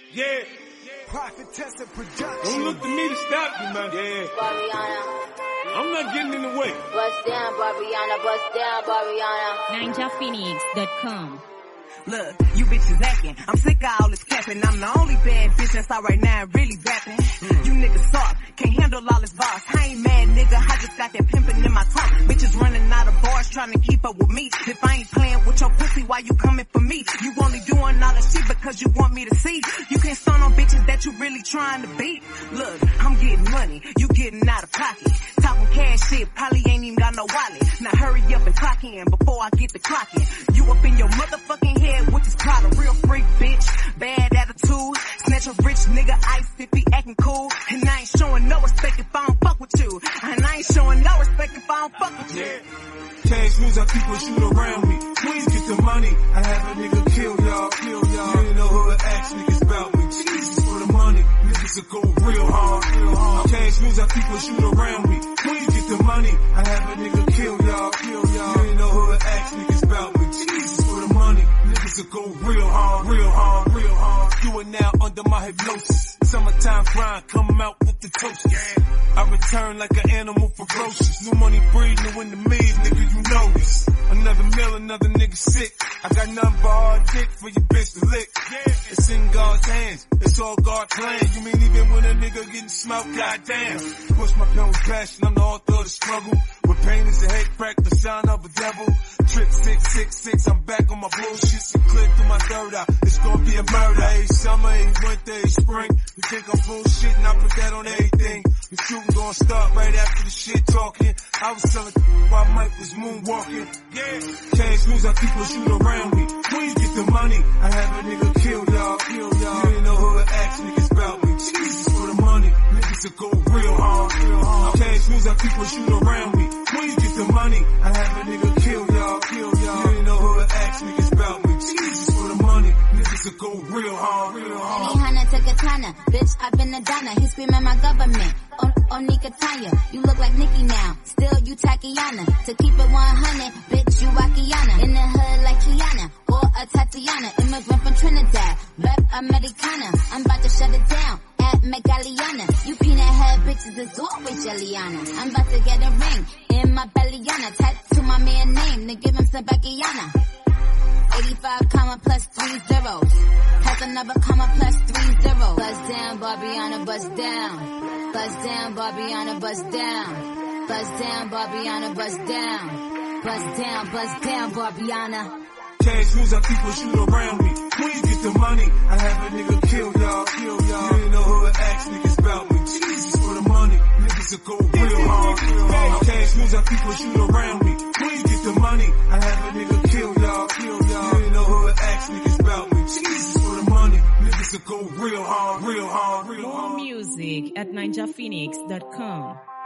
Yeah. Prophetess of production. Don't look to me to stop you, man. Yeah. Barbiana. I'm not getting in the way. Bust down, Barbiana. Bust down, Barbiana. NinjaPhoenix.com. Look, you bitches acting. I'm sick of all this capping. I'm the only bad bitch that's out right now really rapping. You niggas soft, can't handle all this boss. I ain't mad, nigga. I just got that pimpin' in my talk. Bitches running out of bars trying to keep up with me. If I ain't playing with your pussy, why you coming for me? You only doing all this shit because you want me to see. You can't stun on bitches that you really trying to beat. Look, I'm getting money, you getting out of pocket. Talking cash shit, probably ain't even got no wallet. Now hurry up and clock in before I get the clock in. You up in your motherfucking head with this product, real freak bitch, bad attitude. Snatch a rich nigga ice if he acting cool. And I ain't showing no respect if I don't fuck with you. And I ain't showing no respect if I don't fuck with you. Cash moves, I people shoot around me. Please get the money. I have a nigga kill y'all. You ain't know who to ask niggas about me. Jesus for the money. Niggas will go real hard. Cash moves, I people shoot around me. Please get the money. I have a nigga kill y'all. You ain't know who to ask niggas about me. Jesus for the money. Niggas will go real hard. You are now under my hypnosis. Summertime grind, come out with the toast. I return like an animal ferocious. New money breed, new in the mid, nigga, you know this. Another mill, another nigga sick. I got nothing but hard dick for your bitch to lick. It's in God's hands, it's all God's plan. You mean even when a nigga getting smoked, goddamn. Push my pen with passion, I'm the author of the struggle. With pain is a head crack, the sign of a devil. Trick 666, I'm back on my bullshit. So clear through my third eye, it's gonna be a murder. Hey, summer, hey, winter, hey, spring. You think I'm bullshit and I put that on everything. The shooting gonna start right after the shit talking. I was selling while Mike was moonwalking. Cash moves, I people shoot around me. Please get the money. I have a nigga kill y'all. You ain't know who to ask niggas about me. Jesus for the money. Niggas will go real hard. Cash moves, I people shoot around me. Please get the money. I have a nigga kill y'all. You ain't know who to ask niggas about me. Jesus for the money. Niggas will go real hard. Hana to Katana, bitch, I've been a Donna. He screaming my government. On Nika Tanya, you look like Nicki now. Still you Tatiana. To keep it 100, bitch, you Wakiana. In the hood like Kiana or a Tatiana. Immigrant from Trinidad, rep Americana. I'm about to shut it down at Megaliana. You peanut head bitches is always Jelliana. I'm about to get a ring in my bellyana. Tattoo my man name, to give him some Beckyana. 85 comma plus 3 zeros. Has another comma plus 3 zeros. Bust down, Barbiana, bust down. Bust down, Barbiana, bust down. Bust down, Barbiana, bust down. Bust down, Barbiana. Cash moves, I people shoot around me. Please get the money. I have a nigga kill y'all. You ain't know who to ask niggas about me. Jesus for the money. Niggas will go real hard. Cash moves, I people shoot around me. Please get the money. I have a nigga kill y'all. You ain't know who to ask niggas about me. Jesus for the money. Niggas will go real hard. More music at NinjaPhoenix.com.